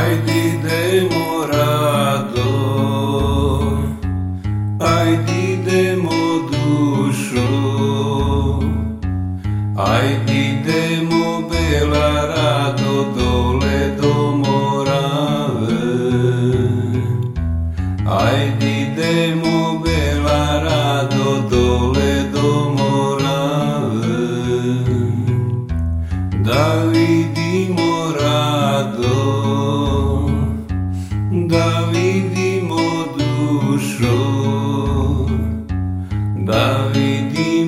Ajde idemo rado, ajde idemo dušo, ajde idemo bela rado dole do Morave. Ajde idemo bela rado dole do Morave, da vidimo rado, da vidimo dušo, da vidimo